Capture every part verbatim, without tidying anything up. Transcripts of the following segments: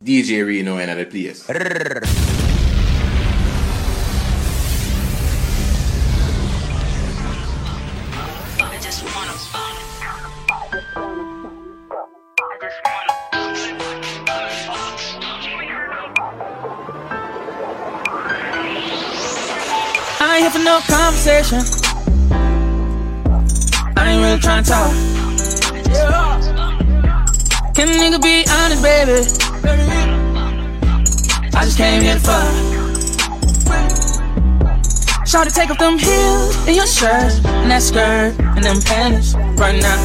D J Reno in the place. I ain't here for no conversation. I ain't really tryna talk. Can a nigga be honest, baby? I just came here to fuck. Try to take off them heels in your shirt and that skirt and them panties right now.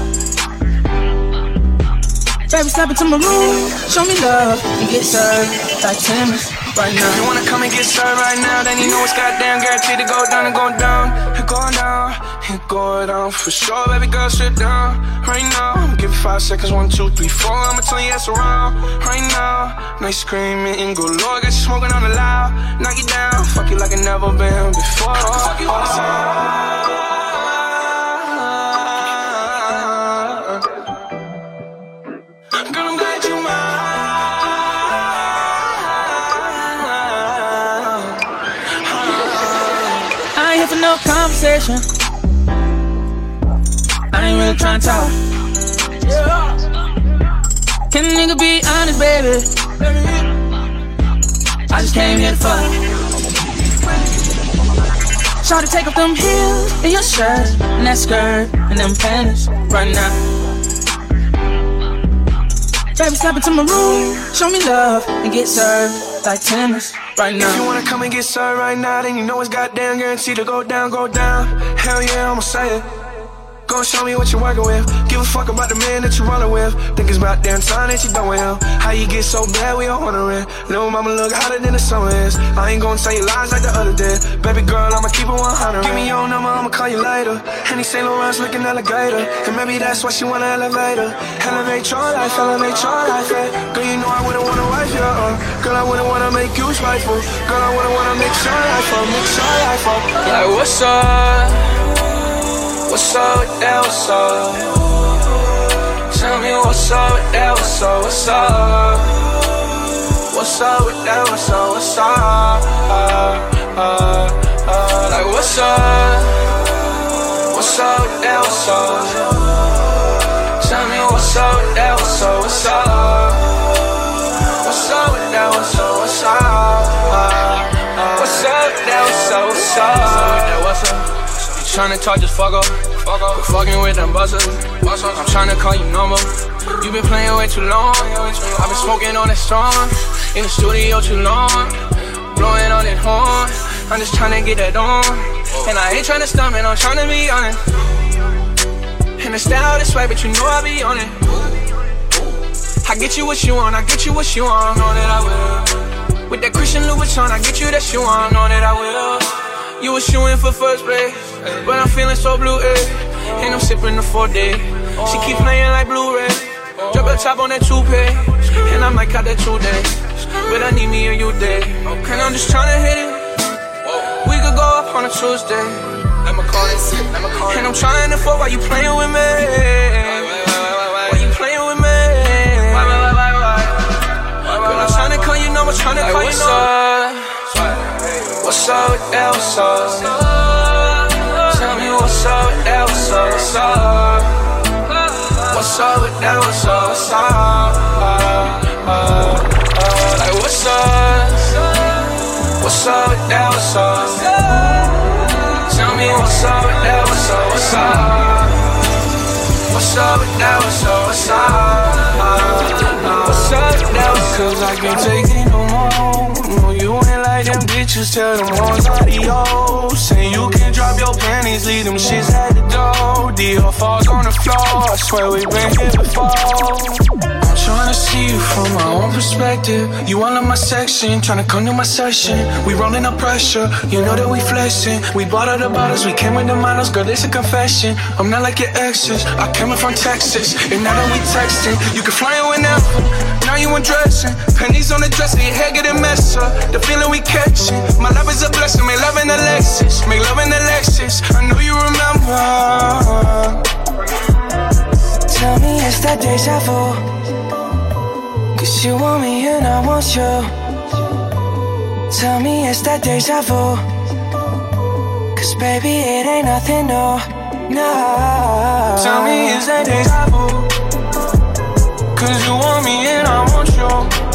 Baby, step into my room, show me love and get served like Timmons right now. If you wanna come and get served right now, then you know it's goddamn guaranteed to go down and go down. It going down, it going down for sure. Baby girl, sit down right now. Give it five seconds, one, two, three, four. I'ma tell you yes around right now. Nice screaming and go low, got you smoking on the loud. Knock you down, fuck you like it never been before. Fuck you all the time. Girl, I'm glad you mine. I ain't here for no conversation. I ain't really tryna talk. Can a nigga be honest, baby? I just came here to fuck. Try to take off them heels in your shirt and that skirt and them panties right now. Baby, step into my room, show me love and get served like Timmons right now. If you wanna come and get served right now, then you know it's goddamn guaranteed to go down, go down. Hell yeah, I'ma say it. Go show me what you're working with. Give a fuck about the man that you're running with. Think it's about damn time that you done with him. How you get so bad, we all wondering. Little mama look hotter than the summer is. I ain't gonna tell you lies like the other day. Baby girl, I'ma keep it one hundred. Give me your number, I'ma call you later. Henny Saint Laurent's looking alligator. And maybe that's why she want an elevator. Elevate your life, elevate your life, eh. Girl, you know I wouldn't wanna wife you, uh. Girl, I wouldn't wanna make you spiteful. Girl, I wouldn't wanna mix your life up, mix your life up. Like, what's up? What's up with that, what's up? Tell me what's up with that, what's up, what's up? What's up with that, what's up, what's up? Uh, uh, uh, like what's up? What's up with that, what's up? Tell me what's up with that, what's up, what's up? What's up with that, what's up, what's up? Uh, uh, what's up with that, what's up, what's up? What's up? Tryna talk, just fuck up. Fuck up. Fucking with them buzzers. I'm tryna call you number. You been playing way too long. I've been smoking on that strong. In the studio too long. Blowing on that horn. I'm just tryna get that on. And I ain't tryna stomach, I'm tryna be on it. And the style this way, but you know I be on it. I get you what you want, I get you what you want. Know that I will. With that Christian Louboutin, I get you that you want. Know that I will. You was shooting for first place, but I'm feeling so blue, eh. And I'm sipping the four day. She keep playing like Blu-ray. Drop a top on that toupee, and I might cut that two days. But I need me a you day. And I'm just tryna hit it. We could go up on a Tuesday. Let me call it, let me call it. And I'm trying to fuck while you playing with me. While you playing with me. Girl, I'm tryna call you number, tryna call you number. What's up with that, what's up? Tell me what's up with that, what's up, what's up? What's up with that, what's up, what's up? Uh, uh, uh, like what's up? What's up with that, what's up? Tell me what's up with that, what's up, what's up? What's up with that, what's up, what's up? Uh, what's up with that, what's up? Cause I can't take it no more. No, you ain't like them bitches, tell them ones adios. Say you can drop your panties, leave them shits at the door. Dior falls on the floor, I swear we've been here before. I'm tryna see you from my own perspective. You all in my section, tryna come to my session. We rolling up pressure, you know that we flexing. We bought all the bottles, we came with the models. Girl, it's a confession, I'm not like your exes. I came in from Texas, and now that we texting, you can fly in whenever. Now you undressing, pennies on the dresser, your hair getting messed up. The feeling we catching, my love is a blessing. Make love in the Lexus, make love in the Lexus. I know you remember. Tell me it's that deja vu. Cause you want me and I want you. Tell me it's that deja vu. Cause baby it ain't nothing new, no. Tell me it's that deja vu. Cause you want me and I want you.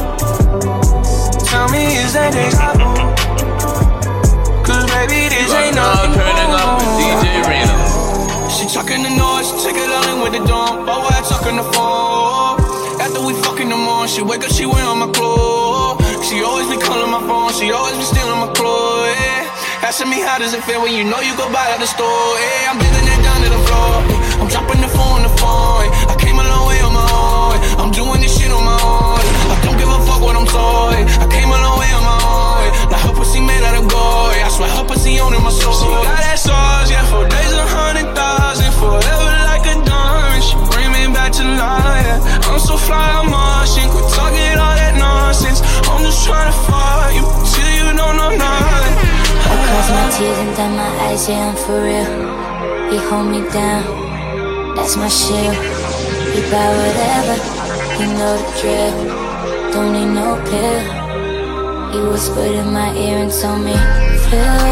Tell me is that deja vu. Cause baby this ain't nothing new. Turning up with D J Reno. She talking the noise, she take it all in with the dump. But why I talking the phone? After we fucking the morning, she wake up, she wear on my clothes. She always be calling my phone, she always be stealing my clothes, yeah. Asking me how does it feel when you know you go buy at the store, yeah. I'm digging it down to the floor, yeah. I'm dropping the phone on the phone, yeah. I came a long way on my own, yeah. I'm doing this shit on my own, yeah. I don't give a fuck what I'm told, yeah. I came a long way on my own, yeah. Like her pussy made out of gold, yeah. I swear her pussy owning my soul. She got that sauce, yeah. For days a hundred thousand, forever like a diamond. She bring me back to life, yeah. I'm so fly, I'm Martian. Quit talking all that nonsense. I'm just trying to fight you till you don't know nothing. I cross my tears and dye my eyes, yeah, I'm for real. He hold me down, that's my shield. He buy whatever, he know the drill. Don't need no pill. He whispered in my ear and told me, feel,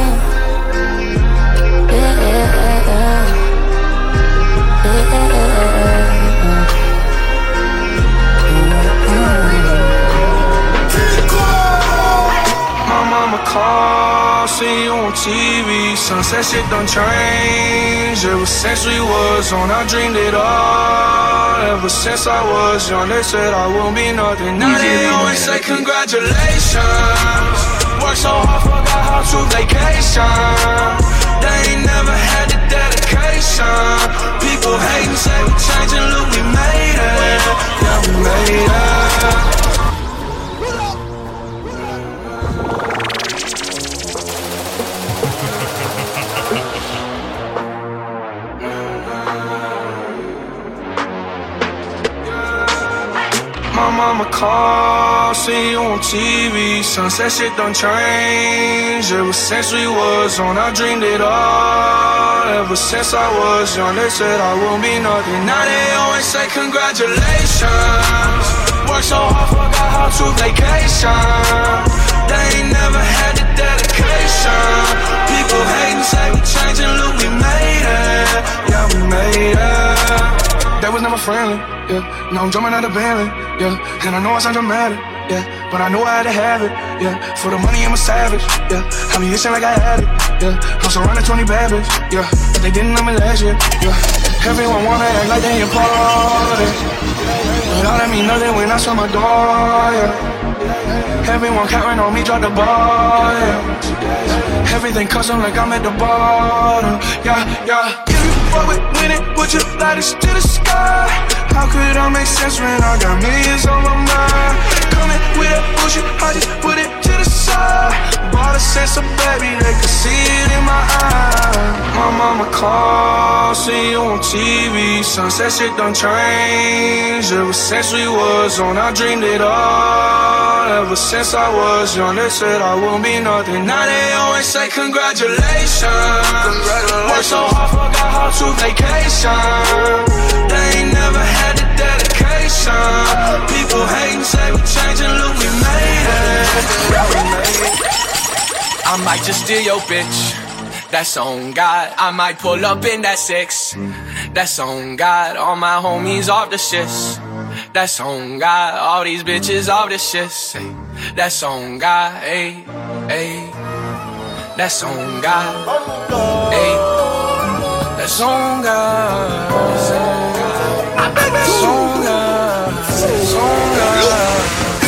yeah, yeah, yeah. My mama called, see you on T V. Sunset shit done changed. Ever since we was on, I dreamed it all. Ever since I was young, they said I won't be nothing. Now they always say congratulations. Worked so hard, forgot how to vacation. They ain't never had the dedication. People hating, say we changing, look, we made it. Yeah, we made it. My mama called, see you on T V. Sunset shit done changed. Ever since we was on, I dreamed it all. Ever since I was young, they said I won't be nothing. Now they always say congratulations. Worked so hard, forgot how to vacation. They ain't never had the dedication. People hating, say we changing, look, we made it. Yeah, we made it. That was never friendly, yeah. Now I'm jumping out of Bentley, yeah. And I know I sound dramatic, yeah. But I know I had to have it, yeah. For the money, I'm a savage, yeah. I be itching like I had it, yeah. I'm surrounded twenty bad bitches, yeah. But they didn't know me last year, yeah. Everyone wanna act like they important, but all that mean nothing when I saw my door, yeah. Everyone counting on me, drop the ball, yeah. Everything custom like I'm at the bottom, yeah, yeah. If you fuck with winning, put your lighters to the sky. How could I make sense when I got millions on my mind? Coming with that bullshit, I just put it to the side. Bought a sense of baby, they could see it in my eyes. My mama called, see you on T V. Sunset shit done changed. Ever since we was on, I dreamed it all. Ever since I was young, they said I won't be nothing. Now they always say congratulations. Congratulations. Worked so hard, forgot how to vacation. They ain't never had the dedication. People hating, say we changing, look, we made it. I might just steal your bitch. That's on God. I might pull up in that six. That's on God. All my homies off the shits. That's on God. All these bitches off the shits. Hey, that's on God. Hey, hey. That's on God. Hey, that's on God. That's on God. That's on God. That's on God.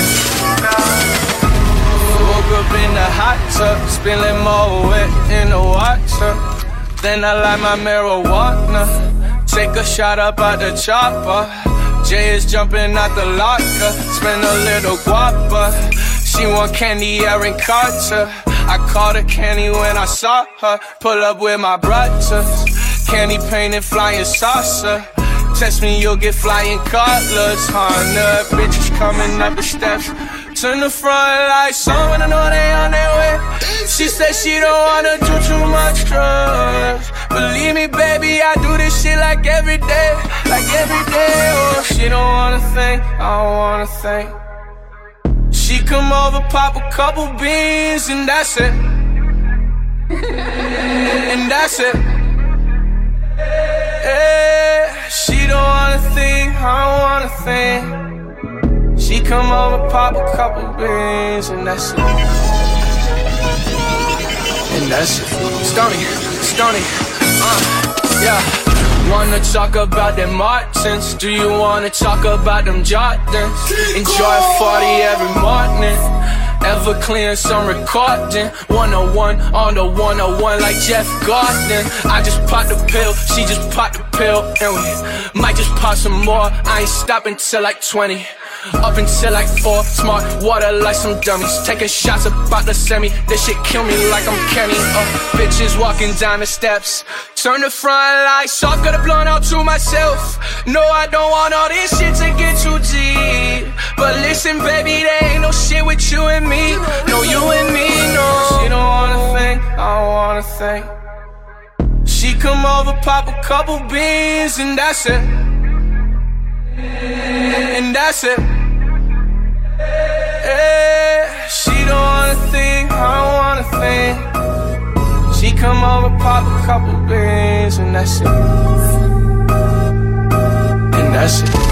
Woke up in the hot tub, spilling more wet in the water. Then I light my marijuana. Take a shot up out the chopper. Jay is jumping out the locker. Spend a little guapa. She want candy, Aaron Carter. I called her Candy when I saw her. Pull up with my brothers. Candy painted flying saucer. Test me, you'll get flying cutlass. Honda bitches coming up the steps. Turn the front lights on when I know they on their way. She said she don't wanna do too much drugs. Believe me, baby, I do this shit like every day. Like every day, oh, she don't wanna think, I don't wanna think. She come over, pop a couple beans, and that's it. And that's it. Yeah, she don't wanna think, I don't wanna think. She come over, pop a couple beans, and that's it. And that's it. Stoney, Stoney, uh, yeah. Wanna talk about them Martins? Do you wanna talk about them Jordans? Enjoy a forty every morning. Ever clearing some recording. one oh one on the one oh one like Jeff Gordon. I just popped the pill, she just popped the pill, and we might just pop some more. I ain't stopping till like twenty. Up until like four, smart water like some dummies. Taking shots about the semi, this shit kill me like I'm Kenny. Uh, bitches walking down the steps, turn the front lights off, got a blunt out to myself. No, I don't want all this shit to get too deep, but listen baby, there ain't no shit with you and me. No, you and me, no. She don't wanna think, I don't wanna think. She come over, pop a couple beans, and that's it. And that's it. Yeah, she don't wanna think, I don't wanna think. She come over, pop a couple beans, and that's it. And that's it.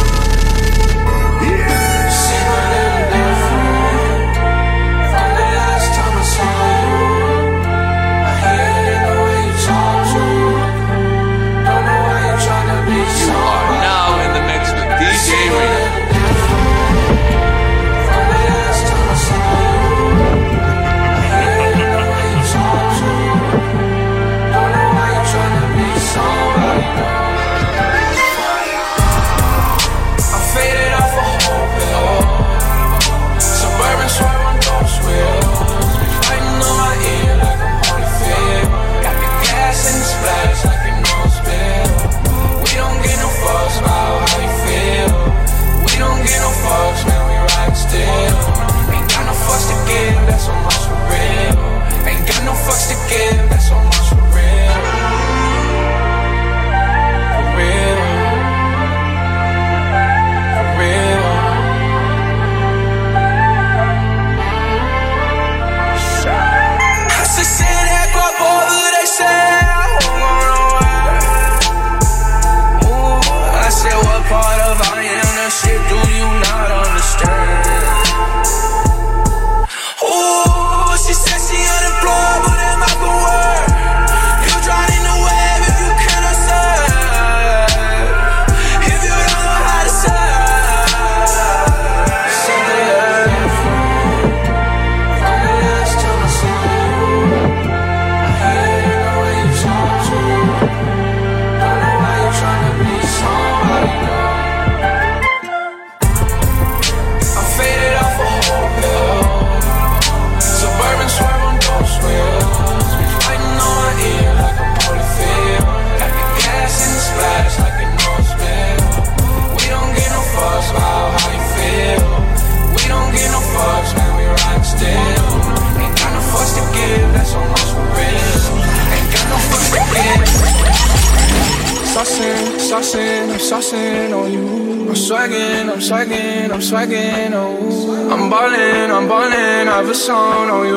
I'm swaggin', oh, I'm ballin', I'm ballin', I have a song on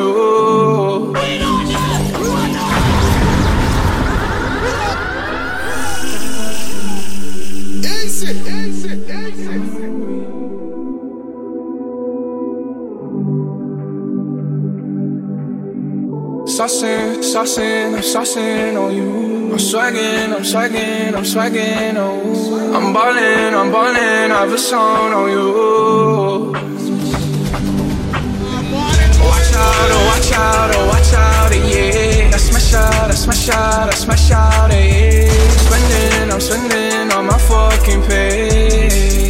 you. Exit, exit, exit. Saucin', saucin', I'm saucin' on you. I'm swaggin', I'm swaggin', I'm swaggin', oh, I'm ballin', I'm ballin', I have a song on you. Watch out, oh watch out, oh watch out, yeah. I smash out, I smash out, I smash out, yeah. Spending, I'm spending on my fucking pay.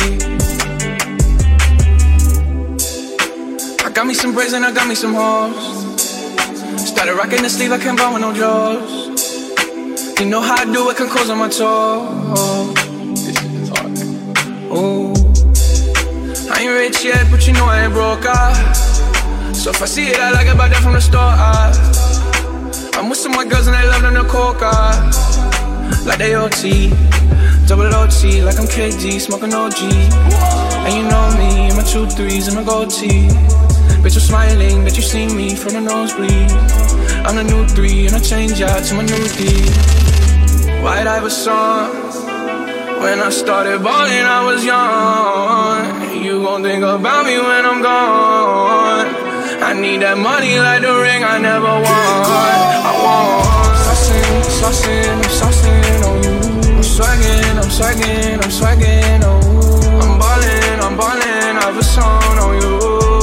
I got me some braids and I got me some hoes. Started rocking the sleeve, I can't buy with no drawers. You know how I do it, can close on my toes. Ooh, I ain't rich yet, but you know I ain't broke, ah. So if I see it, I like it, buy that from the store, ah. I'm with some white girls and they love them to coca, like they O T, double O T, like I'm K G, smoking O G. And you know me, my two threes and my gold tee. bitch, I'm smiling that you see me from the nosebleed. I'm the new three and I change out to my new D. White Iverson. When I started balling, I was young. You gon' think about me when I'm gone. I need that money like the ring I never won. I want saucing, saucing, I'm saucing on you. I'm swaggin', I'm swaggin', I'm swaggin' on you. I'm ballin', I'm ballin', I have a song on you.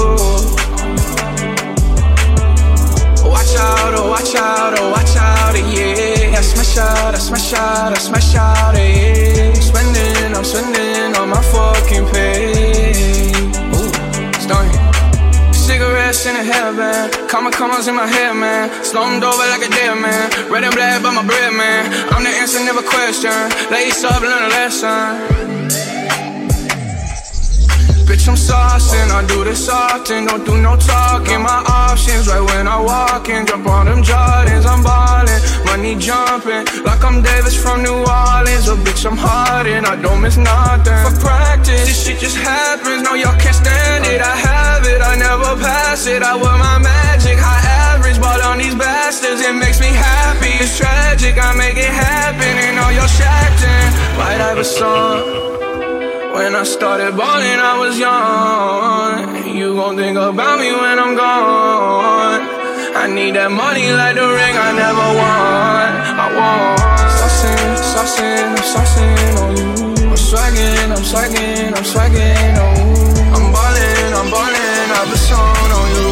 Watch out, oh watch out, oh watch out, yeah. I smash out, I smash out, I smash out, yeah. I'm spending, I'm spending on my fucking pay. Ooh, stunning. Cigarettes in a hairband, comma commas in my hair, man. Slumped over like a dead man. Red and black by my bread, man. I'm the answer, never question. Lace up, learn a lesson. Bitch, I'm saucing, I do this often. Don't do no talking, my options right when I walk in. Jump on them Jordans, I'm ballin'. Money jumping, like I'm Davis from New Orleans. Oh bitch, I'm hardin', I don't miss nothing. For practice, this shit just happens. No, y'all can't stand it, I have it, I never pass it. I wear my magic, high average, ball on these bastards. It makes me happy, it's tragic, I make it happen. And all y'all shacked in, White Iverson. When I started ballin', I was young. You gon' think about me when I'm gone. I need that money like the ring I never won. I want saucin', saucin', I'm saucin' on you. I'm swaggin', I'm swaggin', I'm swaggin' on you. I'm ballin', I'm ballin', I have a song on you.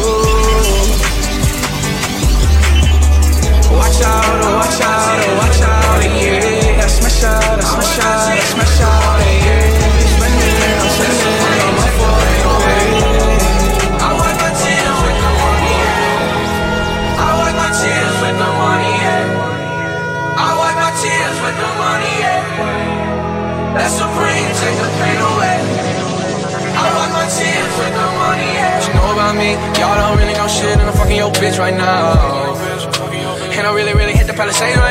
Watch out, oh watch out, oh watch out, yeah. I smash out, I smash out, I smash out, yeah. I'm spending on my fucking way. I wipe my tears with the money, yeah. I wipe my tears with the money, yeah. I wipe my tears with the money, yeah. That's supreme, take the pain away. I wipe my tears with the money, yeah. What you know about me? Y'all don't really know shit, and I'm fucking your bitch right now. And I really, really hit the Palisades right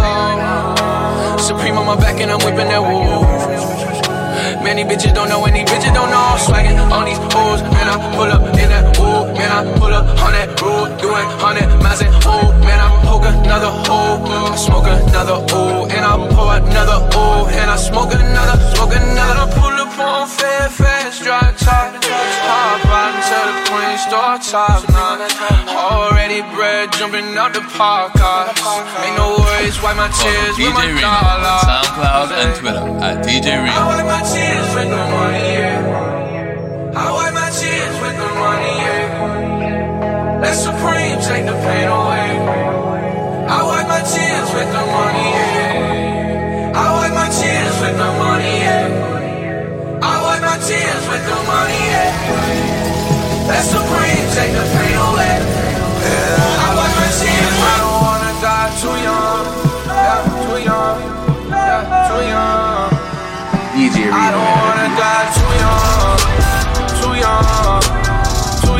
now. Supreme on my back and I'm whipping that wool. Many bitches don't know, any bitches don't know. I'm swaggin' on these hoes, man, I pull up in that ooh. Man, I pull up on that roof, doing hundred miles and ooh. Man, I poke another hole, I smoke another ooh. And I pour another ooh, and I smoke another, smoke another. I pull up on fair, fast, drop top. Hop out until the queen start top nine. Already bred, jumping out the podcast. Ain't no worries, wipe my tears with my dollar. SoundCloud and Twitter at D J Reno. I wipe my tears with the money, yeah. I wipe my tears with the money, yeah. Let Supreme take the pain away. I wipe my tears with the money, yeah. I wipe my tears with the money, yeah. I wipe my tears with the money, yeah. Let Supreme take the pain away. Yeah. I wipe my tears. I don't wanna die too young, yeah, too young, yeah, too young. D J Reno. I don't wanna die too young, too young, too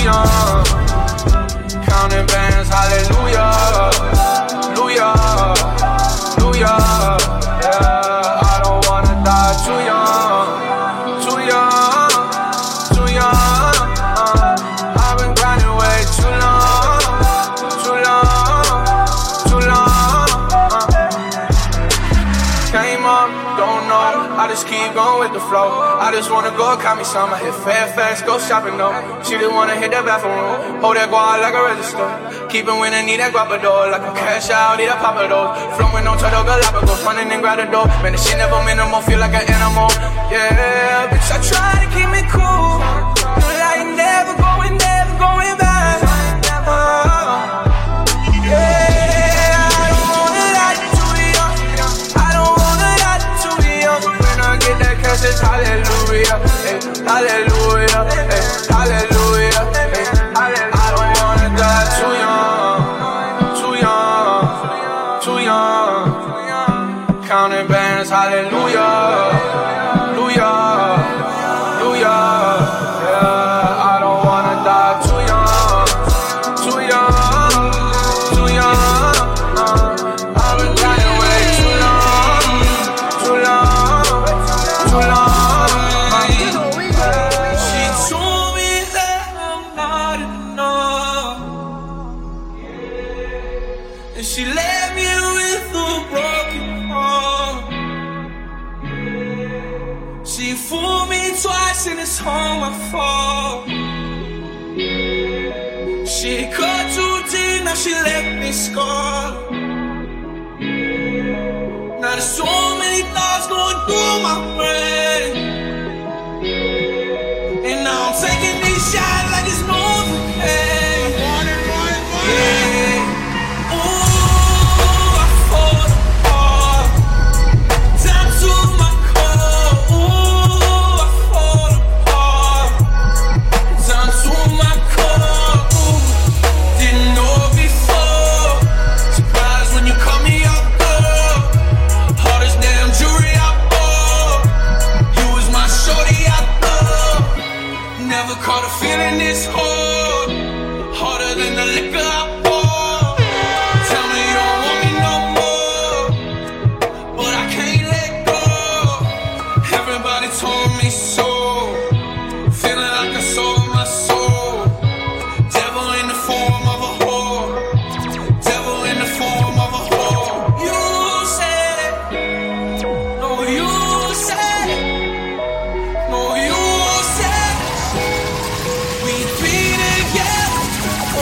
young. Counting bands, hallelujah, hallelujah, hallelujah. Yeah, I don't wanna die too young, too young, too young. Uh, I've been grinding way too long, too long, too long. Uh, came up, don't know. I just keep going with the flow. I just wanna go call me some. I hit Fairfax, go shopping though. She just wanna hit that bathroom. Hold that guard like a register. Keep it winning, need that guapador. Like a cash out, need a papa though. Flowing on Turtle Galapagos, running and grab the door. Man, this shit never minimal, feel like an animal. Yeah, bitch, I try to keep me cool. Like never going, never going back. Oh, yeah. It's hallelujah, hey, hallelujah, hey, hallelujah, hey, hallelujah. I don't wanna die too young, too young, too young. Counting bands, hallelujah, hallelujah, hallelujah. Yeah, I don't wanna die too young, too young, too young. Uh, I've been grinding way too long, too long. She told me that I'm not enough. and she left me with a broken heart. She fooled me twice and it's all my fault. She cut too deep, now she left me scarred. Now there's so many thoughts going through my brain, and now I'm taking these shots like it's moving. Hey, yeah. Ooh, I fall apart. Down to my core. Ooh, I fall apart. Down to my core. Ooh, didn't know before. Surprised when you call me up, girl. Hardest damn jewelry I bought. You was my shorty I thought. Never caught a feeling this hard. Harder than the liquor I pour. Tell me you don't want me no more, but I can't let go. Everybody told me so. Feeling like I sold my soul. Devil in the form of a whore. Devil in the form of a whore. You said it. No, you said it. No, you said it. We be together. Oh,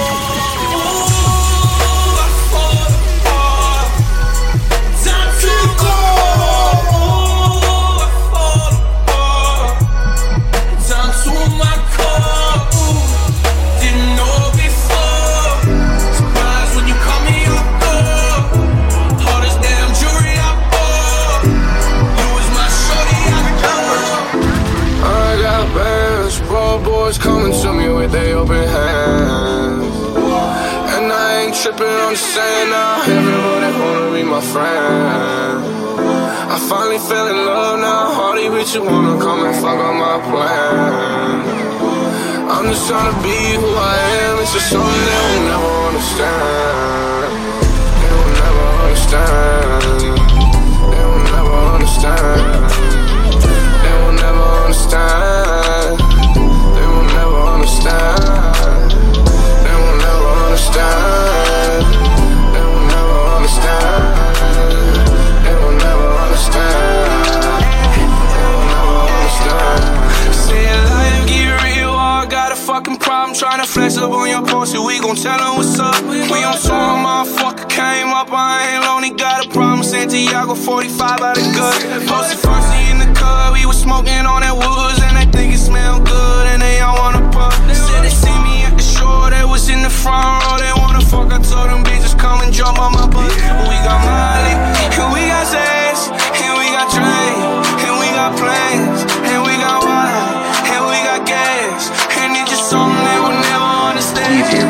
I fall apart. Time to go. Oh, I fall apart. Time to my core. Ooh, didn't know before. Surprised when you call me up, girl. Hardest damn jewelry I bought. You was my shorty I thought. I got bands, raw boys coming to me with their open hands. And I ain't tripping, I'm just saying now, everybody wanna be my friend. I finally fell in love now, Hardy bitch, you wanna come and fuck up my plan. I'm just tryna be who I am, it's just something they will never understand. They will never understand. They will never understand. They will never understand. They will never understand. They will never understand. They will never understand. They will never understand. They will never understand. Say life get real, I got a fucking problem tryna flex up on your post. We gon' tell them what's up. We on tour, motherfucker came up, I ain't lonely, got a problem. Santiago forty-five out of gut. Posted first in the club, we was smoking on that woods, and they think it smell good, and they all wanna puff. Said they see me at the shore, they was in the front row, they wanna fuck. I told them bitches come and jump on my butt. We got Molly, and we got Zans, and we got Dre, and we got planes, and we got wine, and we got gas, and it's just something they will never understand.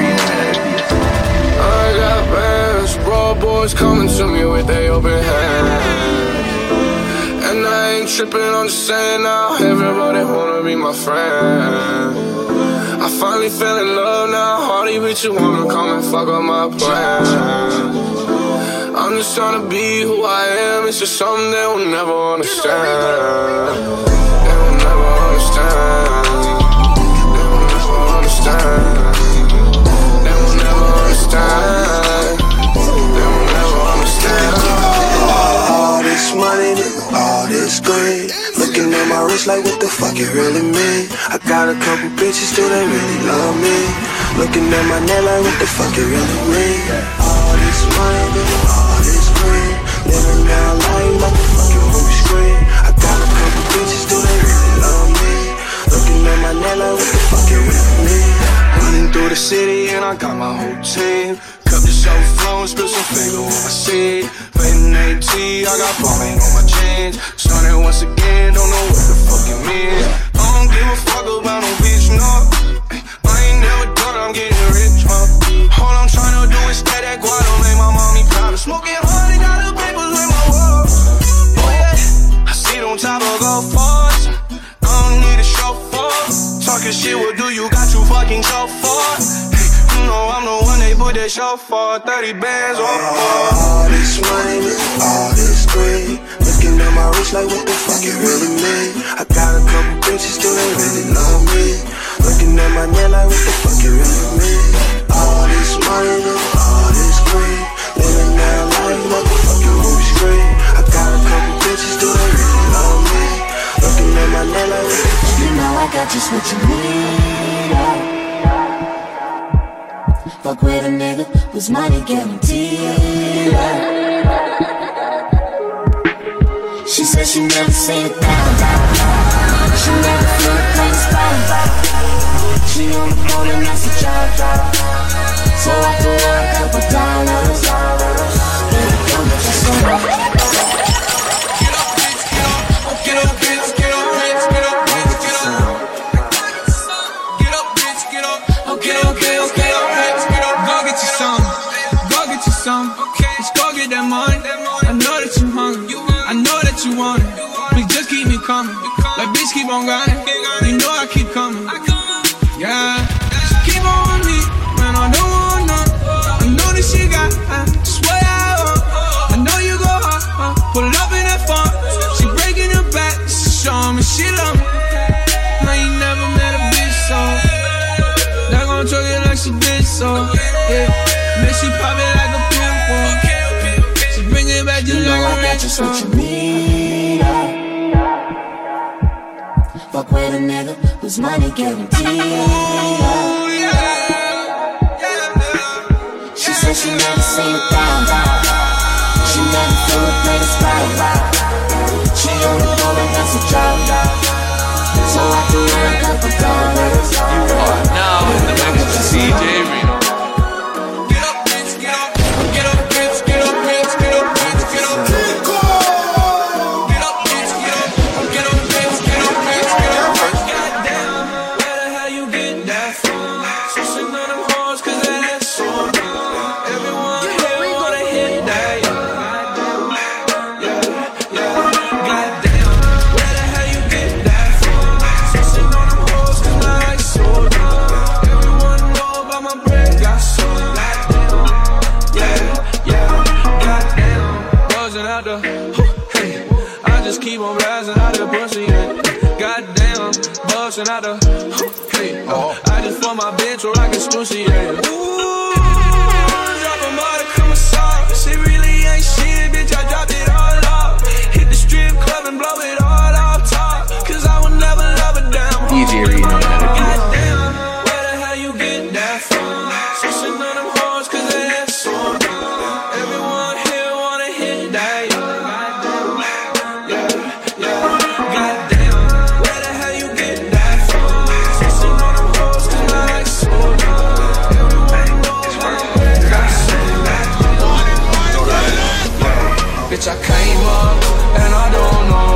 I got bands, raw boys coming to me with their open hands. And I ain't tripping, I'm just saying now, everybody wanna be my friend. I finally fell in love now, Hardy bitch, you wanna come and fuck up my plan. I'm just tryna be who I am, it's just something they will never understand. They will never understand. They will never understand. They will never understand. They will never understand. All this money, all this green. Looking at my wrist like what the fuck it really mean. I got a couple bitches, do they really love me? Looking at my neck like what the fuck it really mean. All this money, all this green. Living down life like the fucking movie screen. I got a couple bitches, do they really love me? Looking at my neck like what the fuck it really mean. Running through the city and I got my whole team. Cup the show flowing, spill some finger on my seat. Fading AT, I got balling on my jeans. Starting once again, don't know what the fuck it means. I don't give a fuck about no bitch, no. I ain't never done, I'm getting rich, huh? All I'm tryna do is stay that guado, make my mommy proud of smoking honey, got the papers with my walls. Oh yeah, I see on top of golf bars. I don't need a chauffeur. Talking shit, what do you got you fucking chauffeur? Hey, you know I'm the one they put that show for. Thirty bands on. All this money, all this green. Looking at my wrist like what the fuck it really mean. I got a couple bitches, do they really love me? Looking at my neck like what the fuck it really mean. All this money, all this green. Living Fuck with a nigga whose money guaranteed. She said she never seen it down. She never flew a plane spot. She on the phone and that's a job. So I threw her a couple dollars. Baby, come get your soul. Get up, bitch, get up, bitch, get up, bitch, get up. Get up, bitch, get up. Get up, bitch, get up, bitch, get up. Go get you some, go get you some. Just go get that money. I know that you hungry, I know that you want it. Please just keep me coming. Like bitch, keep on grinding. You know I keep coming. Yeah, just keep on me, man. I don't want none. I know that she got, I swear I want. I know you go hard, uh, pull up in that phone. She breaking her back, show me she love me. Now you never met a bitch, so that gon' choke it like she did, so yeah. Then she pop it like a pimple. She bring it back just you like know a I got just what you need. uh. Fuck with a nigga whose money guaranteed. Ooh, yeah. She said she never seen it down. She never flew a plane to spot. She on the phone and that's a job. So I threw her a couple dollars. You are now in the mix with D J Reno. Get up, bitch, get up. Get up, bitch, get up, bitch, get up, bitch, get up. Get up, bitch, get up. Get up, bitch, get up, bitch, get up. Goddamn, where the hell you get that from? Switching on them hoes, cause that ass so dumb. Everyone here wanna hit that, yeah. Yeah, yeah. Goddamn, where the hell you get that from? Switching on them hoes, cause my eyes so dumb. Everyone know about my bread, got so goddamn. Yeah, yeah, goddamn. Buzzing out the, hey, I just keep on blasting out the pussy, yeah. Goddamn, buzzing out the, hey, uh, I just for my bitch or I can stussy, yeah. Ooh, drop a model, come a sauce. It really ain't shit, bitch, I dropped it all off. Hit the strip club and blow it all off top. Cause I would never love a damn D J Reno and L P S. Goddamn, where the hell you get that from? Switching on them hoes cause they ass so dumb. Everyone here wanna hit that, yeah. Yeah, yeah. Goddamn, where the hell you get that from? Switching on them hoes cause my eyes so dumb. Everyone knows my bread got so bitch, I came up and I don't know.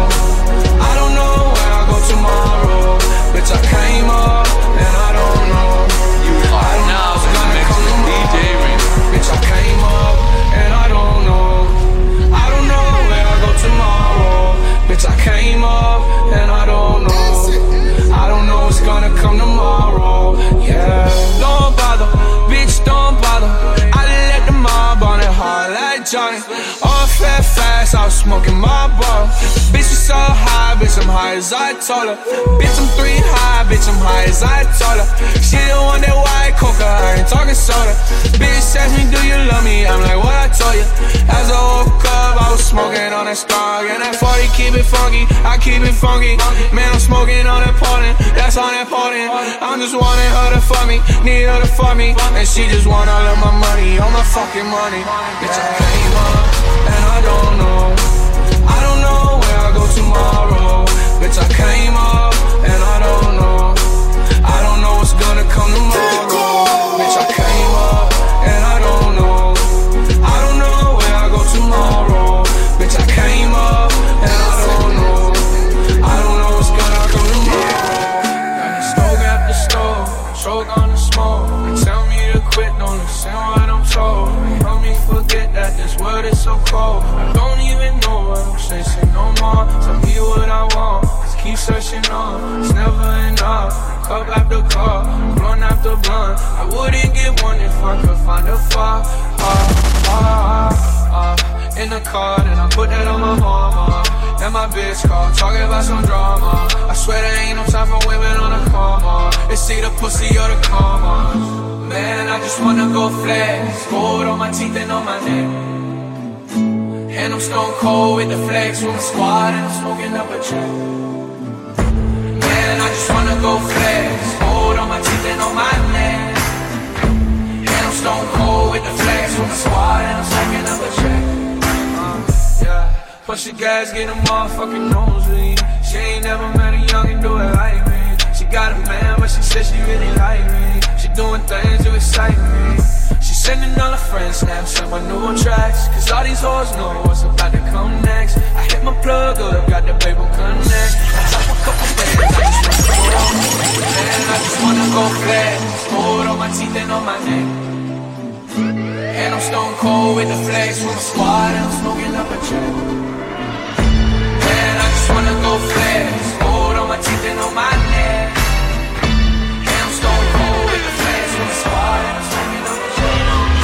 I don't know where I go tomorrow. Bitch, I came up and I don't know. You are now in the mix with D J Reno. Bitch, I came up and I don't know. I don't know where I go tomorrow. Bitch, I came up and I don't know. I don't know what's gonna come tomorrow. Yeah, don't bother, bitch, don't bother. I let the mob on it hard like Johnny. All fat fast, I was smoking my ball. Bitch, you so high, bitch, I'm high as I told her. Bitch, I'm three high, bitch, I'm high as I told her. She don't want that white coca, I ain't talking soda. Bitch asked me, do you love me? I'm like, what I told you. As I woke up, I was smoking on that Star. And that forty, keep it funky, I keep it funky. Man, I'm smoking on that Portland, that's on that Portland. I'm just wanting her to fuck me, need her to fuck me. And she just want all of my money, all my fucking money. Bitch, I came up and I don't know. I don't know where I go tomorrow. Bitch, I came up and I don't know. I don't know what's gonna come tomorrow. Bitch, I came up and I don't know. I don't know where I go tomorrow. Bitch, I came up and I don't know. I don't know what's gonna come tomorrow. Smoke after stove, choke on the smoke. They tell me to quit, don't listen what I'm told. They help me forget that this world is so cold. I don't even know what I'm chasing no more. Tell me what I want, just keep searching on. It's never enough, cup after cup, blunt after blunt. I wouldn't get one if I could find a far. Uh, uh, uh, in the car, then I put that on my mama. And my bitch call, talking about some drama. I swear there ain't no time for women on the coma. It's either pussy or the comma. Man, I just wanna go flex. Gold on my teeth and on my neck. And I'm stone cold with the flex. With my squad and I'm smoking up a check. Man, I just wanna go flex. Gold on my teeth and on my neck. And I'm stone gas, get a motherfucking nosebleed. She ain't never met a youngin' do it like me. She got a man, but she said she really like me. She doing things to excite me. She sending all her friends snaps on my new tracks. Cause all these hoes know what's about to come next. I hit my plug up, got the baby connect. I top a couple bands, I just wanna go on. Man, I just wanna go fast. Gold on my teeth and on my neck. And I'm stone cold with the flex. With my squad and I'm smoking up a check. Man, I just wanna go fast. Gold on my teeth and on my neck. And I'm stone cold with the flex. With my squad and I'm smoking up a check.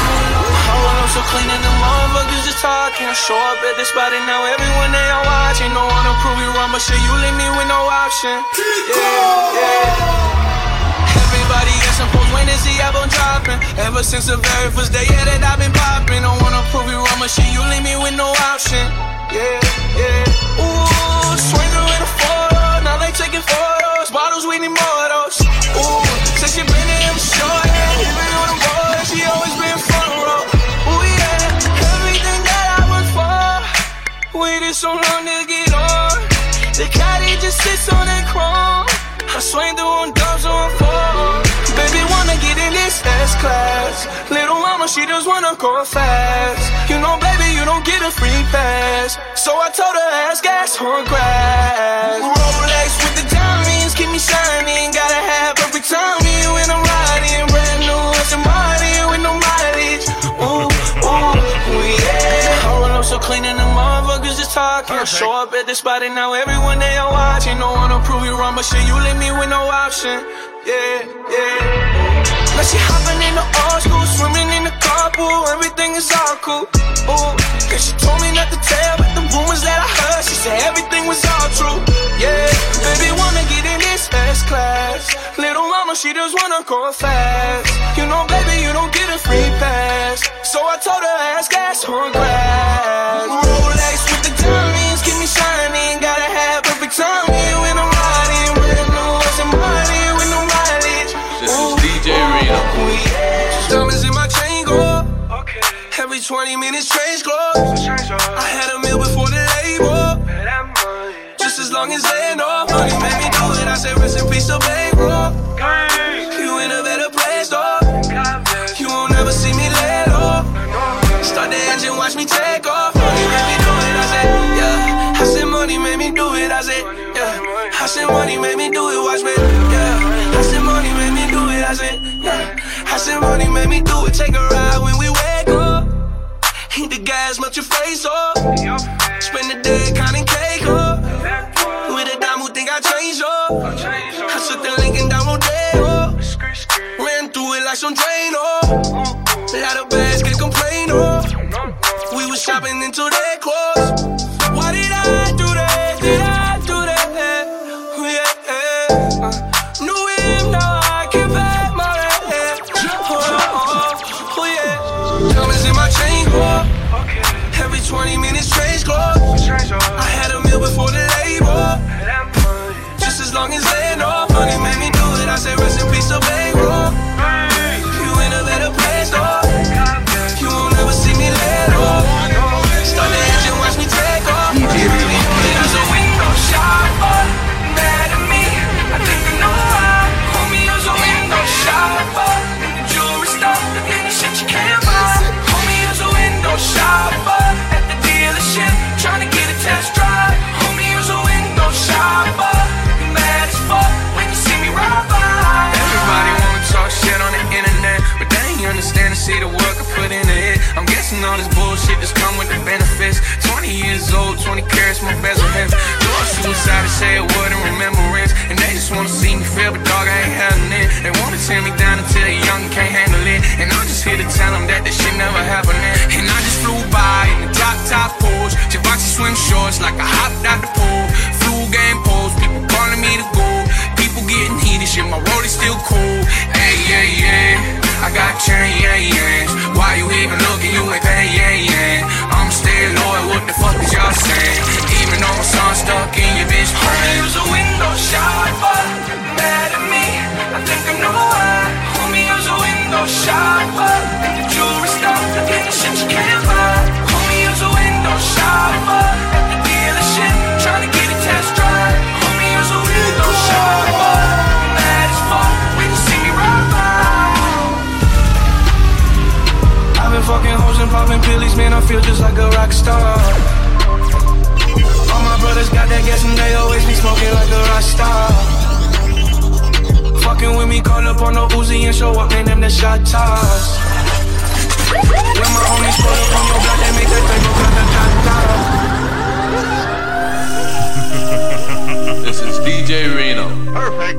Oh, I'm so clean and the motherfuckers just talking. Show up at the spot and now everyone they are watching. No one to prove you wrong, but shit, you leave me with no option. Yeah, yeah. Everybody asking for when is the album dropping? Ever since the very first day yeah, that I've been popping. Don't wanna prove you wrong, but shit, you leave me with no option. Yeah, yeah. Ooh, swinging with a photo, now they taking photos. Bottles, we need more of those. Ooh, since she been in him short, yeah. Even on the board, she always been front row. Ooh, yeah. Everything that I worked for, waited so long to get on. The caddy just sits on that chrome. I swing through on dubs on four. Baby wanna get in this S-class. Little mama, she just wanna go fast. You know, baby, you don't get a free pass. So I told her, ass gas on grass. Rolex with the diamonds, keep me shining. Gotta have perfect timing when I'm riding. Brand new Aston Martin with no mileage. Ooh, ooh, ooh, yeah. I roll up so clean and the motherfuckers just talking. I show up at the spot and now everyone they are watching. No one to prove you wrong, but shit, you leave me with no option. Yeah, yeah. Now she hopping in the old school, swimming in the carpool. Everything is all cool. Ooh, cause she told me not to tell, but the rumors that I heard, she said everything was all true. Yeah, baby wanna get in this S-class. Little mama, she just wanna go fast. You know, baby, you don't get a free pass. So I told her, ass gas on grass. Rolex with the diamonds, keep me shining. Gotta have perfect timing when I'm riding. Brand new Aston Martin with no mileage. This is D J Reno. Diamonds in my chain go up. Okay. Every twenty minutes change clothes. I had a meal before the label. Just as long as they know money made me do it. I said rest in peace to bankroll. You in a better place though. You won't ever see me let off. Start the engine, watch me take off. Money made me do it. I said yeah. I said money made me do it. I said yeah. I said money made me do it. Watch me yeah. I said money made me do it. I said yeah. I said money made me do it. Take a ride when we wake up. Hit the gas, melt your face up. Spend the day counting cake up. With a dime who think I changed up. I took the Lincoln down Rodeo. Ran through it like some Drano. A lot of bags can complain of. We was shopping until they closed. Why did I do that? Did I do that? Yeah, yeah. Uh, knew him, now I can't back my head. Oh, oh, oh, yeah. Diamonds in my chain go up. Every twenty minutes change clothes. I had a meal before the label. Just as long as they know money made me do it. I say rest in peace to bankroll. You in a better place though. You won't ever see me let off. Start the engine, watch me take off. There's a window shopper mad at me. I think I know why. Homie, there's a window shopper in the jewelry store. Any shit you can't buy. Homie, there's a window shopper at the dealership trying to get a test drive. Homie, there's a window shopper. You mad as fuck when you see me ride by. Everybody wanna talk shit on the internet, but they ain't understand to see the work I put into it. I'm guessing all this bullshit just come with the benefits. Twenty years old, twenty carats, my bezel hip. Thought suicide to say a word in remembrance, and they just wanna see me fail, but dog, I ain't handling it. They wanna tear me down until a young can't handle it, and I'm just here to tell them that this shit never happened. And I just flew by in the drop top Porsche, Givenchy swim shorts like I hopped out the pool. Flew game post, people calling me the goal. People getting heated, shit, my road is still cool. Hey, yeah, yeah. I got change. Why you even looking? You ain't paying, yeah, yeah. I'm still loyal, what the fuck is y'all saying? Even though my son's stuck in your bitch brain. There's a window shopper mad at me. I think I know why. Homie, there's a window shopper in the jewelry store. Any shit you can't buy. Homie, there's a window shopper at the dealership. popping pillies, man, I feel just like a rock star. All my brothers got that gas and they always be smoking like a rock star. Fucking with me, call up on the Uzi and show up, man, them the shot toss. When my homies pull up on your block, they make that thing go grata-ta-ta. This is D J Reno. Perfect.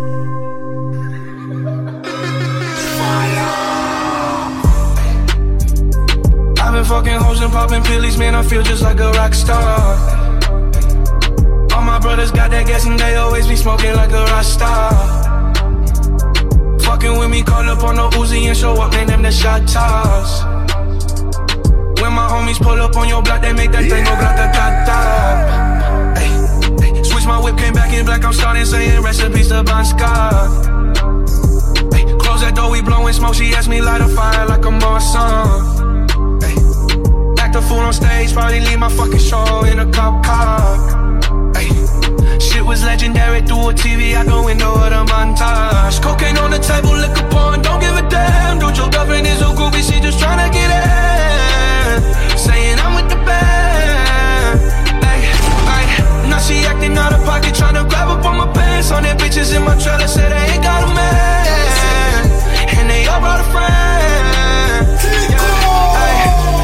I've been fucking hoes and popping pillies, man, I feel just like a rock star. All my brothers got that gas and they always be smoking like a rock star. Fucking with me, call up on the Uzi and show up, man, them the shot toss. When my homies pull up on your block, they make that thing go grata-ta-ta. Ay, ay, switch my whip, came back in black, I'm starting saying recipes to Bon Scott. Ay, close that door, we blowing smoke, she asked me light a fire like I'm on some. Act a fool on stage, probably leave my fucking show in a cop car. Ay, shit was legendary through a T V out the window of the montage. Cocaine on the table, liquor porn, don't give a damn. Dude, your girlfriend is a groupie, she just tryna get in. Saying I'm with the band. Ay, ay, now she acting out of pocket, tryna grab up on my pants. On that bitches in my trailer, say they ain't got a man, and they all brought a friend. Yeah, ay.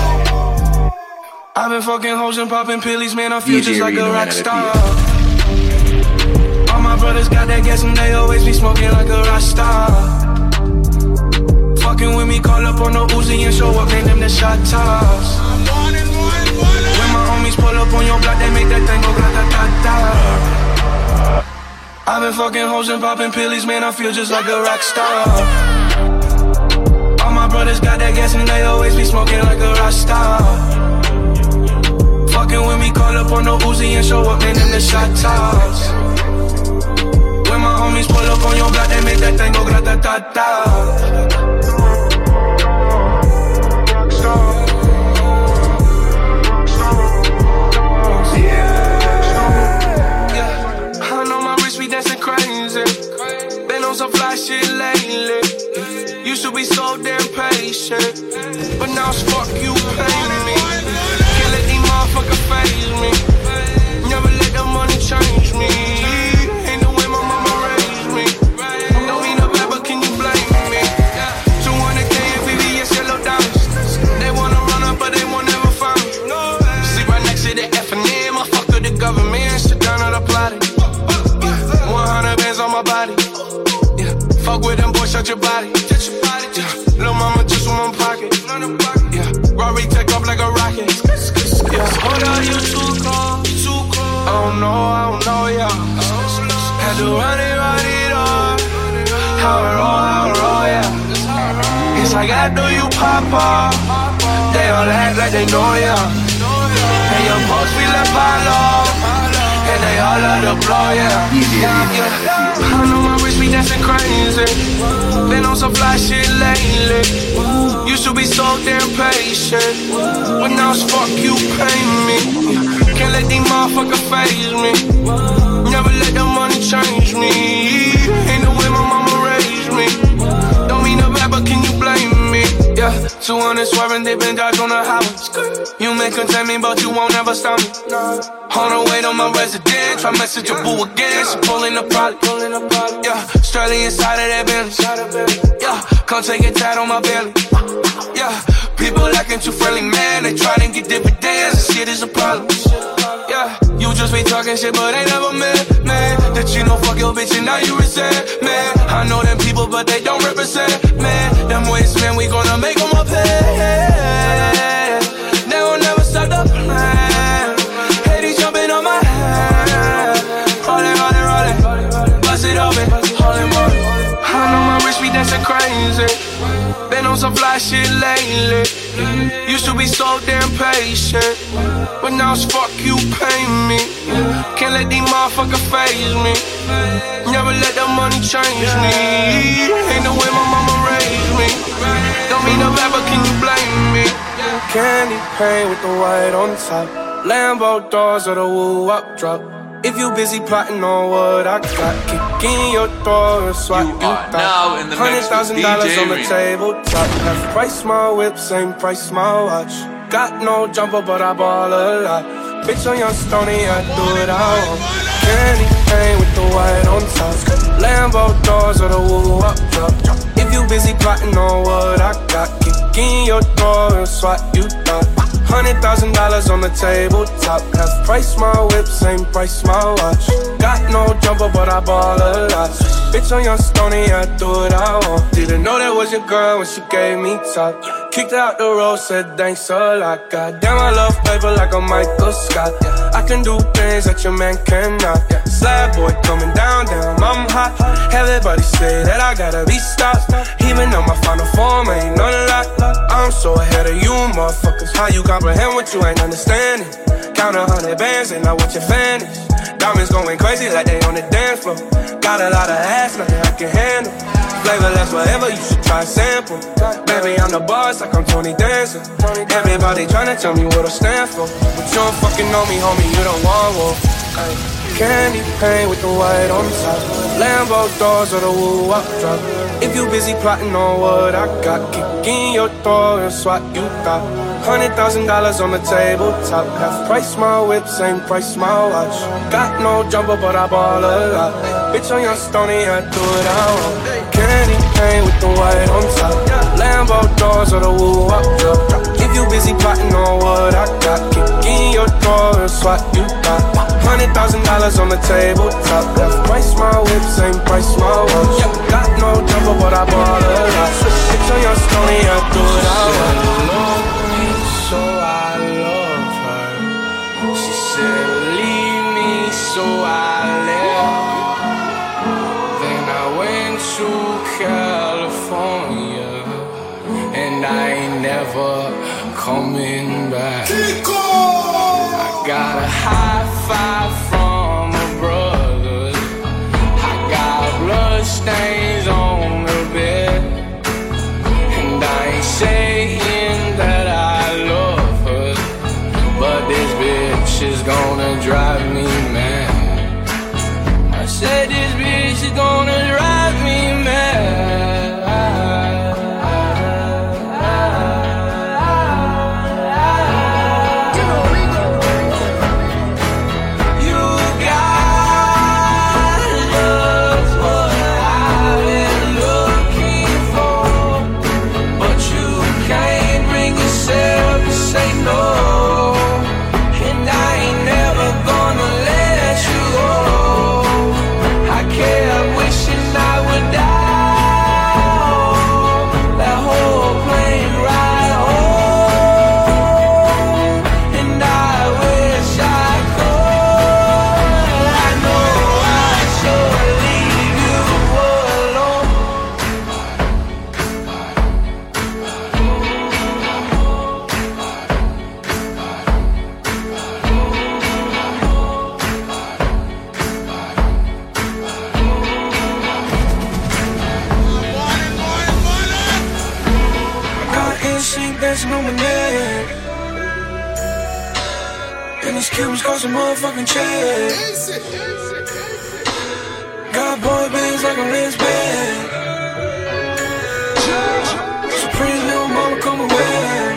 I've been fucking hoes and popping pillies, man, I feel just like a rock star. All my brothers got that gas and they always be smoking like a rock star. Fucking with me, call up on the Uzi and show up, man, them the shot toss. When my homies pull up on your block, they make that thing go grata-ta-ta. I've been fucking hoes and popping pillies, man, I feel just like a rock star. All my brothers got that gas and they always be smoking like a rock star. Fucking with me, call up on the Uzi and show up, man, them the shot toss. When my homies pull up on your block, they make that thing go grata-ta-ta. Some fly shit lately. Used to be so damn patient, but now it's fuck you pay me. Can't let these motherfuckers phase me. Never let the money change me. Ain't the way my mama raised me. Don't mean a bad, but can you blame me? two hundred K and V V S yellow diamonds. They wanna run up, but they won't ever find me. Sleep right next to the F and M. I fuck with the government. Sit down on the plotting. one hundred bands on my body. Fuck with them boys, shut your body. Touch your body. Yeah. Lil' mama just in one pocket. Yeah. Rory take off like a rocket. Yeah. Hold on, you too cold. Too cold. I don't know, I don't know, yeah. Had to run it, run it up. How it roll, how it roll, yeah. It's like after you pop up, they all act like they know, yeah. And your post feel like pile and they all love the blow, yeah. Yeah, yeah. I know my wrist be dancing crazy. Been on some fly shit lately. Used to be so damn patient, but now it's fuck you pay me. Can't let these motherfuckers phase me. Never let the money change me. Ain't the way my mama raised me. Don't mean a bad, but can you blame me? Yeah, two hundred swerving, they been dodge on the highway. You may contain me, but you won't ever stop me. On the way to my residence, try message your boo again. She pulling the product, yeah. Sterling inside of that Bentley, yeah. Come take a tat on my belly, yeah. People acting too friendly, man. They try to get dividends, and shit is a problem, yeah. You just be talking shit, but ain't never met, man. That you know fuck your bitch and now you resent, man. I know them people, but they don't represent, man. Them ways, man, we gonna make them up pay. They will never stop the plan. Hatey jumping on my head. Rollin', rollin', rollin', bust it open, hollin', rollin'. I know my wrist be dancing crazy. Been on some fly shit lately. Used to be so damn patient, but now it's fuck you pay me. Can't let these motherfuckers phase me. Never let the money change me. Ain't the way my mama raised me. Don't mean no bad, but can you blame me? Candy paint with the white on top. Lambo doors or the woo up drop. If you busy plotting on what I got, kick in your door and swat you, you now in the Hundred thousand dollars on the tabletop. Half price my whip, same price my watch. Got no jumper, but I ball a lot. Bitch, on your stony, I do it all. Candy cane with the white on top. Lambo doors or the woo up drop. If you busy plotting on what I got, kick in your door and swat you thought. Hundred thousand dollars on the tabletop. Half price my whip, same price my watch. Got no jumper, but I ball a lot. Bitch, on your stony, I do it I want. Didn't know that was your girl when she gave me top. Kicked her out the road, said thanks a lot. Goddamn, I love paper like a Michael Scott. I can do things that your man cannot. Slab boy coming down, down, I'm hot. Everybody say that I gotta be stopped. Even though my final form ain't none of that. I'm so ahead of you, motherfuckers. How you comprehend what you ain't understanding? Count a hundred bands, ain't not what your fan is. Diamonds going crazy like they on the dance floor. Got a lot of ass, nothing I can handle. Flavorless, whatever, you should try a sample. Baby, I'm the boss, like I'm Tony Dancer. Everybody tryna tell me what I stand for, but you don't fucking know me, homie, you don't want one. Ay. Candy paint with the white on top. Lambo doors or the woo up drop. If you busy plotting on what I got, kick in your door and swat you thought. Hundred thousand dollars on the tabletop. Half price my whip, same price my watch. Got no jumper, but I ball a lot. Bitch, on your stony, I do it I want. Candy paint with the white on top. Lambo doors or the woo up drop. If you busy plotting on what I got, kick in your door and swat you thought. Hundred thousand dollars on the tabletop. Half price my whip, same price my watch. Got no jumper, but I ball a lot. Bitch, on your stony, I do it I want. So I love her. She said leave me, so I left. Then I went to California, and I ain't never coming back. I got a high five from a brother. I got blood stains on the bed, and I ain't saying that I love her, but this bitch is gonna drive me mad. I said this bitch is gonna drive me mad. Cause a motherfucking check. Got boy bands like a wristband. So pretty little mama come away.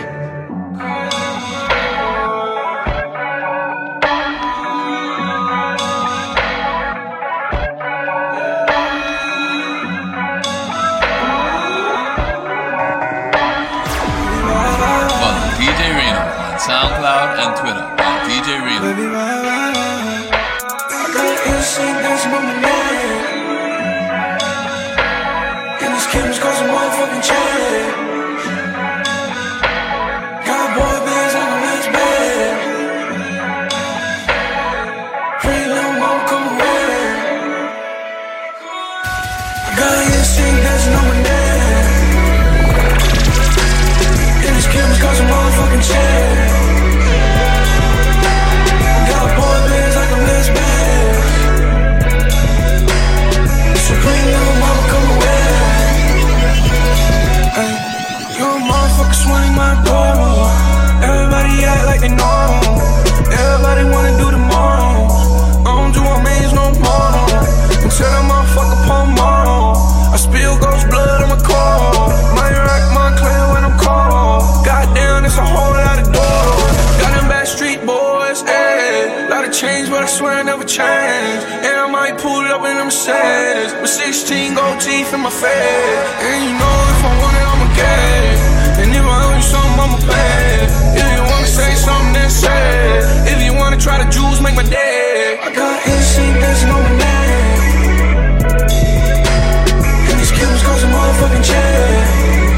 Follow D J Reno on SoundCloud and Twitter. D J Reno. Baby, ride, ride, ride. I got instinct, that's my name. And this chemist cause a motherfucking chain. Got boy bands like a wristband. Pretty little mama come away. I got instinct, that's my name. And this chemist cause a motherfucking chain. Boy bands like a wristband. Supreme little mama come away. Hey. never change. And I might pull up in them Mercedes with sixteen gold teeth in my face. And you know if I want it, I'ma get it. And if I owe you something, I'ma pay it. If you wanna say something, then say it. If you wanna try to juice, make my day. I got instinct dancing on my neck. And these Cubans cost a motherfucking check.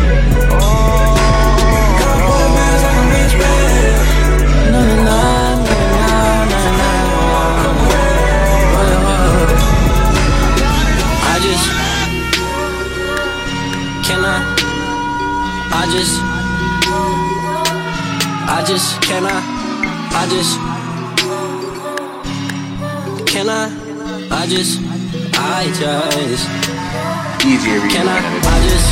I just, I just, can I, I just, can I, I just, I just, can I, I just,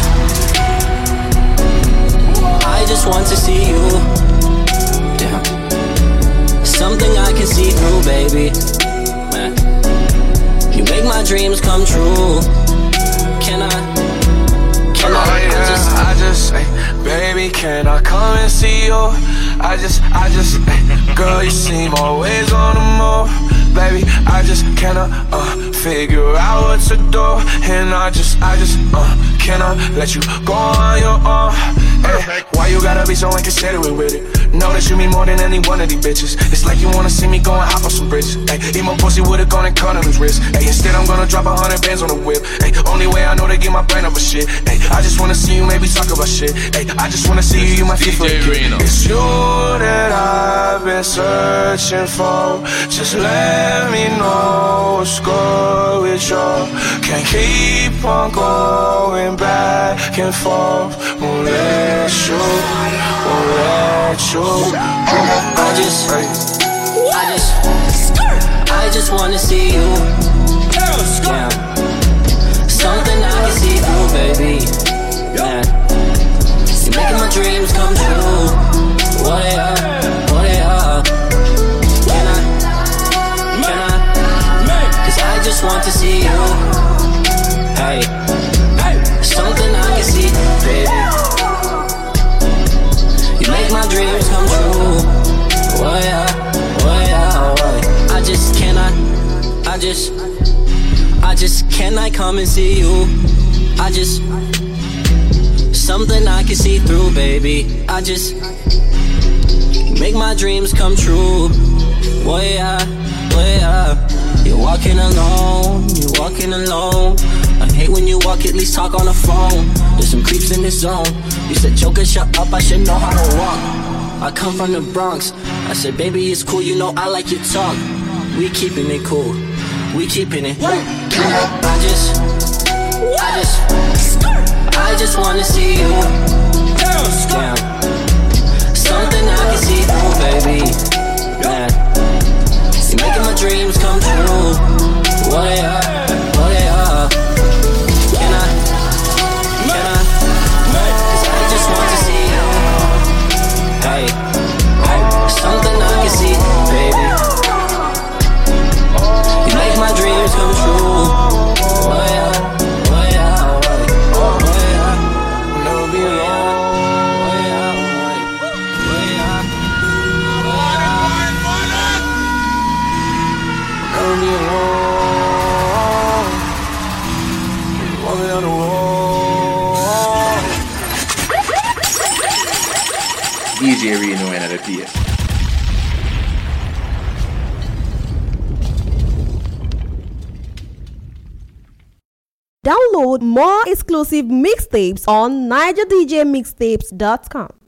I just want to see you, damn, something I can see through, baby, man, you make my dreams come true, can I? Oh yeah, I just, I just, ay, baby, can I come and see you? I just, I just, ay, girl, you seem always on the move, baby. I just cannot uh, figure out what to do, and I just, I just, uh, cannot let you go on your own. Ay, why you gotta be so inconsiderate with it? Know that you mean more than any one of these bitches. It's like you wanna see me go and hop on some bridges. Ay, eat my pussy with a gun and cut on his wrist. Ay, instead I'm gonna drop a hundred bands on the whip. Ay, only way I know to get my brain up a shit. Ay, I just wanna see you maybe talk about shit. Ay, I just wanna see you, you my fit for a kid. It's you that I've been searching for. Just let me know what's good with you. Can't keep on going back and forth. Won't let you, won't let you. I just, I just, I just wanna see you. Yeah. Something I can see through, baby. Yeah. You're making my dreams come true. What they are, what they are. Can I, can I? Cause I just want to see you. Hey, something I can see, baby. You make my dreams come true. Oh yeah, oh yeah, oh yeah. I just cannot, I just, I just cannot come and see you. I just, something I can see through, baby. I just, make my dreams come true. Oh yeah, oh yeah. You're walking alone, you're walking alone. I hate when you walk, at least talk on the phone. There's some creeps in this zone. You said, Joker, shut up, I should know how to walk. I come from the Bronx. I said, baby, it's cool, you know I like your talk. We keeping it cool, we keeping it. I just, I just, I just wanna see you. Damn. Something I can see through, baby. Man, you're making my dreams come true. What they are, what they are. Can I, can I? Cause I just want to see you. Hey, something I can see, baby. You make my dreams come true. Oh yeah, oh yeah, oh yeah. I'll never be alone. Oh yeah, oh yeah. I'll never be alone. Walking down the road. D J Reno in at the place. Download more exclusive mixtapes on niger d j mixtapes dot com.